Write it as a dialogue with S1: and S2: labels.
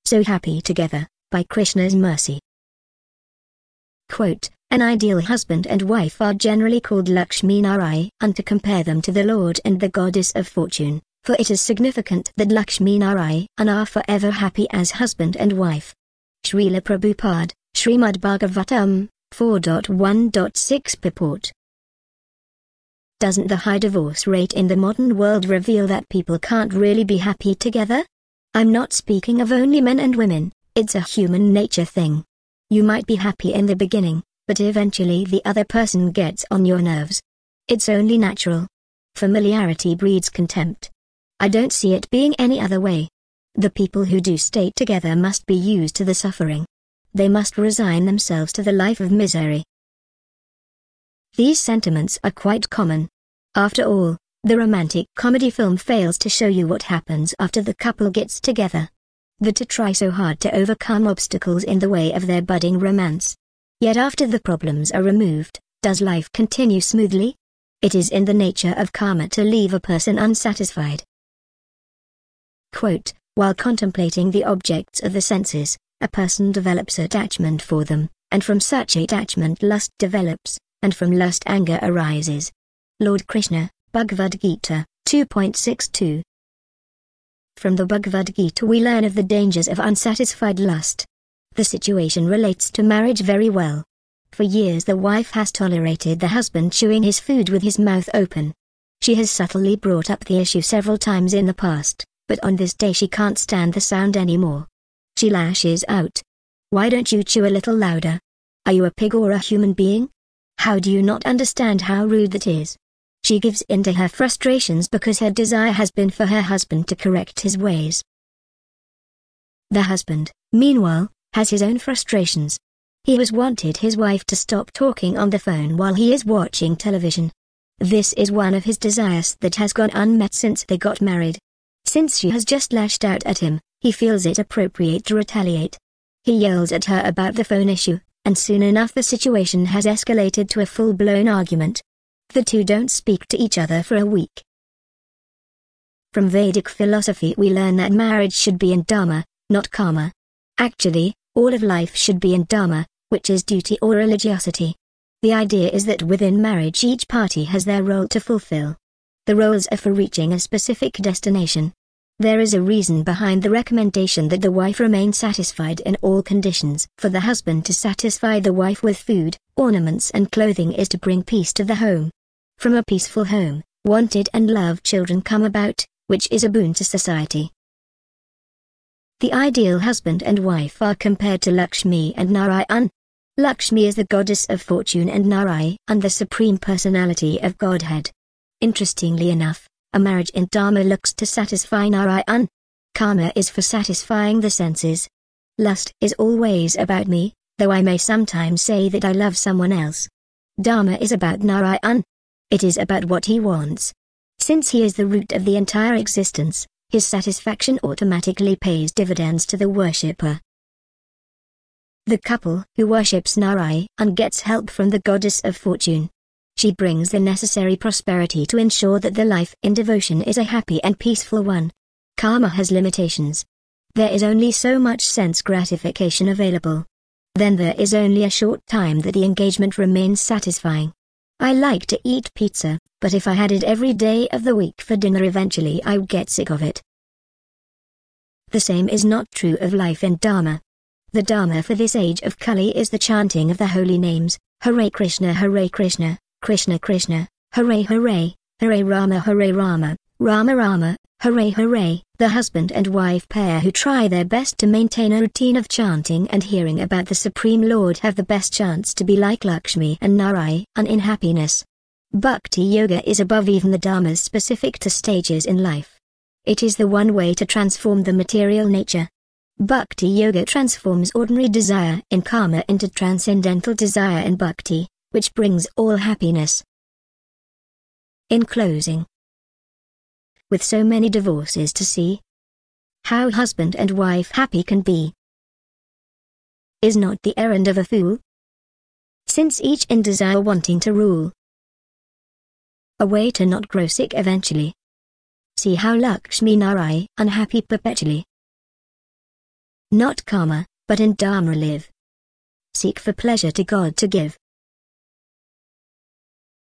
S1: so happy together, by Krishna's mercy. Quote, an ideal husband and wife are generally called Lakshmi Narayan, and to compare them to the Lord and the Goddess of Fortune, for it is significant that Lakshmi Narayan are forever happy as husband and wife. Srila Prabhupada, Srimad Bhagavatam, 4.1.6 purport. Doesn't the high divorce rate in the modern world reveal that people can't really be happy together? I'm not speaking of only men and women, it's a human nature thing. You might be happy in the beginning, but eventually the other person gets on your nerves. It's only natural. Familiarity breeds contempt. I don't see it being any other way. The people who do stay together must be used to the suffering. They must resign themselves to the life of misery. These sentiments are quite common. After all, the romantic comedy film fails to show you what happens after the couple gets together. They try so hard to overcome obstacles in the way of their budding romance. Yet after the problems are removed, does life continue smoothly? It is in the nature of karma to leave a person unsatisfied. Quote, while contemplating the objects of the senses, a person develops attachment for them, and from such attachment lust develops, and from lust anger arises. Lord Krishna, Bhagavad Gita, 2.62. From the Bhagavad Gita we learn of the dangers of unsatisfied lust. The situation relates to marriage very well. For years the wife has tolerated the husband chewing his food with his mouth open. She has subtly brought up the issue several times in the past, but on this day she can't stand the sound anymore. She lashes out. Why don't you chew a little louder? Are you a pig or a human being? How do you not understand how rude that is? She gives in to her frustrations because her desire has been for her husband to correct his ways. The husband, meanwhile, has his own frustrations. He has wanted his wife to stop talking on the phone while he is watching television. This is one of his desires that has gone unmet since they got married. Since she has just lashed out at him, he feels it appropriate to retaliate. He yells at her about the phone issue, and soon enough the situation has escalated to a full-blown argument. The two don't speak to each other for a week. From Vedic philosophy we learn that marriage should be in dharma, not karma. Actually, all of life should be in dharma, which is duty or religiosity. The idea is that within marriage each party has their role to fulfill. The roles are for reaching a specific destination. There is a reason behind the recommendation that the wife remain satisfied in all conditions. For the husband to satisfy the wife with food, ornaments and clothing is to bring peace to the home. From a peaceful home, wanted and loved children come about, which is a boon to society. The ideal husband and wife are compared to Lakshmi and Narayan. Lakshmi is the goddess of fortune and Narayan the supreme personality of Godhead. Interestingly enough, a marriage in dharma looks to satisfy Narayan. Karma is for satisfying the senses. Lust is always about me, though I may sometimes say that I love someone else. Dharma is about Narayan. It is about what he wants. Since he is the root of the entire existence, his satisfaction automatically pays dividends to the worshipper. The couple who worships Narayan gets help from the goddess of fortune. She brings the necessary prosperity to ensure that the life in devotion is a happy and peaceful one. Karma has limitations. There is only so much sense gratification available. Then there is only a short time that the engagement remains satisfying. I like to eat pizza, but if I had it every day of the week for dinner eventually I would get sick of it. The same is not true of life in Dharma. The Dharma for this age of Kali is the chanting of the holy names, Hare Krishna, Krishna Krishna, Hare Hare, Hare Rama, Rama Rama, Hare Hare. The husband and wife pair who try their best to maintain a routine of chanting and hearing about the Supreme Lord have the best chance to be like Lakshmi and Narayan in happiness. Bhakti Yoga is above even the dharmas specific to stages in life. It is the one way to transform the material nature. Bhakti Yoga transforms ordinary desire in karma into transcendental desire in bhakti, which brings all happiness. In closing, with so many divorces to see, how husband and wife happy can be is not the errand of a fool, since each in desire wanting to rule, a way to not grow sick eventually. See how Lakshmi Narayan unhappy perpetually. Not karma, but in dharma live. Seek for pleasure to God to give.